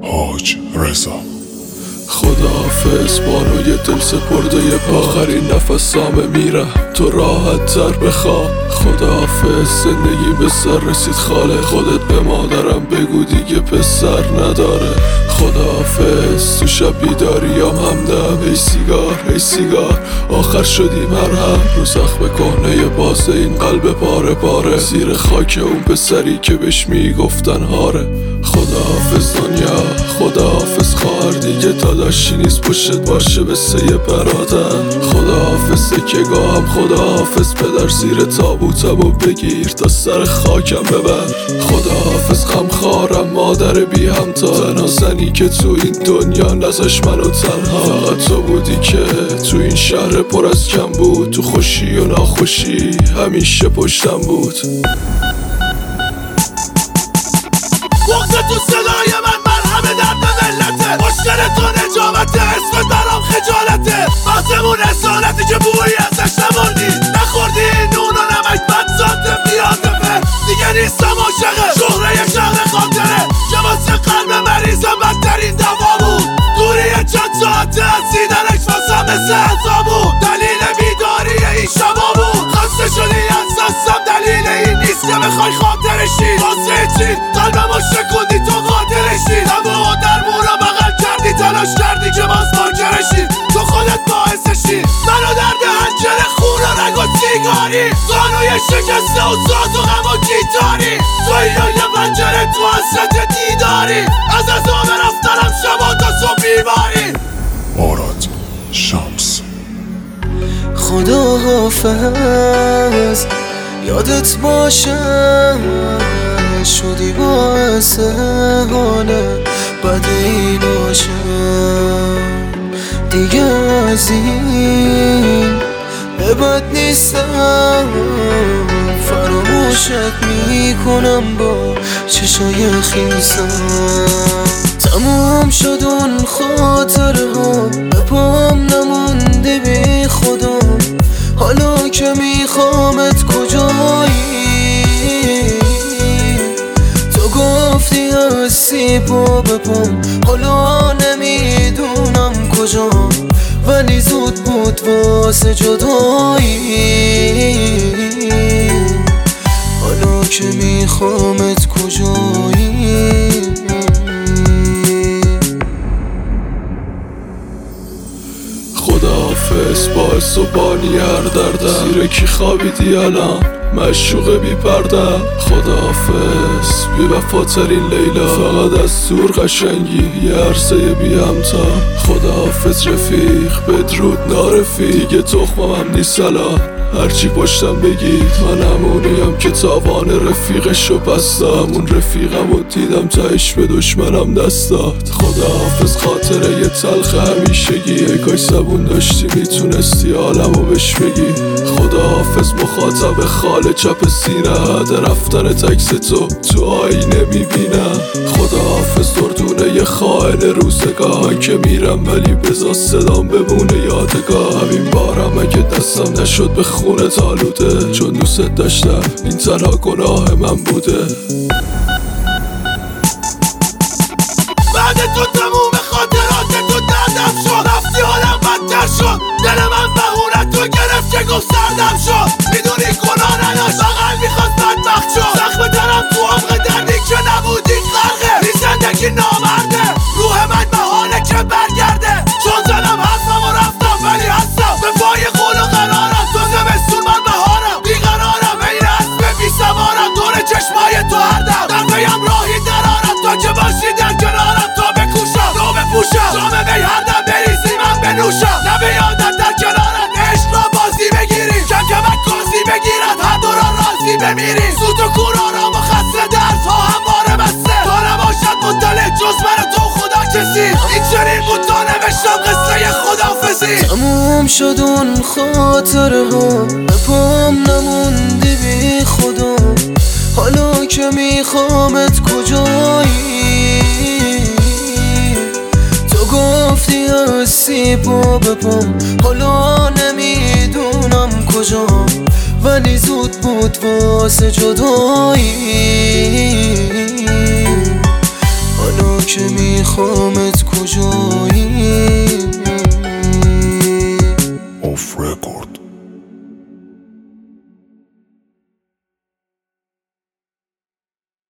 حاج رضا. خداحافظ بانوی دل سپرده آخرین نفسامه میرم تو راحت تر بخواب. خداحافظ زندگی به سر رسید خاله، خودت به مادرم بگو دیگه پسر نداره. خداحافظ تو شب بیداریام همدم، ای سیگار ای سیگار آخر شدیم مرهم. رو زخم کهنه بازه این قلب پاره پاره، زیر خاک اون پسری که بهش میگفتن هاره. خداحافظ دنیا، خداحافظ خواهر دیگه داداشی نیست پشتت باشه به سه برادر. خداحافظ سکه‌گاهم، خداحافظ پدر زیر تابوتمو بگیر تا سر خاکم ببر. خداحافظ غمخوارم مادر بی همتا، تنها زنی که تو این دنیا نذاش منو تنها. فقط تو بودی که تو این شهر پر از کم بود، تو خوشی و ناخوشی همیشه پشتم بود. بغض تو صدای من مرهم درد ملته، مشکل تو نجابته، اسمت برام خجالته. مغزمون اصالتی که بویی ازش نمردی، نخوردی نون و نمک بد ذاته بیادمه. دیگه نیستم عاشقه شهره شهر خاطره، که واسه قلب مریضم بدترین دوا بود. دوری چند ساعته از دیدنش واسه مثل عذاب بود. دلیل بیداری این شبا بود، خسته شدی از دستم دلیل این نیست که بخوای خاطرشی. واسه چی قلبمو شکوندی تو قادرشی، دوا و درمون رو بغل کردی، تلاش کردی که باز پاکرشی. تو خودت باعثشی منو درد هنجره خون و رگ و سیگاری، زانوی شکسته و ساز و غم و گیتاری. توی یه پنجره تو حسرت دیداری، از عذاب رفتنم شبا تا صبح بیماری. مراد شمس. خداحافظ یادت باشه شدی باعث حال بد این عاشق، دیگه از این به بد نیستم. فراموشت میکنم با چشای خیسم. تمام شد اون خاطره ها، به پام نمونده بی خدا. حالا که میخوامت کجایی، تو گفتی از سیپا به پام، حالا نمیدونم کجا. ولی زود بود واسه جدایی، حالا که میخوامت کجایی. خداحافظ باعث و بانی هر دردم، زیر کی خوابیدی الان مشوق بی پردم. خداحافظ بی وفاترین لیلا، فقط از دور قشنگی یه عرصه بی همتا. خداحافظ رفیق بدرود نارفیق، دیگه تخمم نیست الان هرچی پشتم بگید. من همونیم که تاوان رفیقشو بستم، اون رفیقمو دیدم تهش به دشمنم دست داد. خداحافظ خاطره یه تلخ همیشگی، ای کاش زبون داشتی میتونستی عالمو بهش بگی. خداحافظ مخاطب خال چپ سینه، حد رفتن تکس تو آینه میبینم. خداحافظ دردونه یه خائن روزگار، من که میرم ولی بذار صدام بمونه یادگار. همین بارم اگه دستم نشد به خونت آلوده، چون دوست داشتم این تنها گناه من بوده. بعد تو تموم خاطرات تو دردم شد، رفتی حالم بدتر شد. دل من بهونه تو گرفت که گفت سردم شد. میدونی گناه نداشت بغل میخواست بدبخت شد. زخم تنم تو عمق دردی که نبودی غرقه، بی زندگی نامرده. روح من بهانه که برگرده، چون زدم حرفم و رفتم ولی هستم به پای قول و قرارم. تو زمستون من بهارم، بیقرارم این اسب بی سوارم. دور چشمای تو هر دم در پیم راهی درارم، تا که باشی در کنارم تا بکوشم تو بپوشم. جام می هر دم بریزی من بنوشم، نه به یادت در کنارت عشق را بازی بگیری. کمک کازی بگیرد هر دو را راضی بمیری. سوت و کورارم و خسته درد ها همواره بسته، تا نباشد مطلع جز من تو خدا کسی. این چنین بود تا نوشتم قصه خداحافظی. تموم شد اون خاطره ها، به پام نمونده بی خدا. حالا که میخوامت کجایی، تو گفتی از سیپا به پام، حالا نمیدونم کجا. ولی زود بود واسه جدایی، حالا که همیشه میخوامت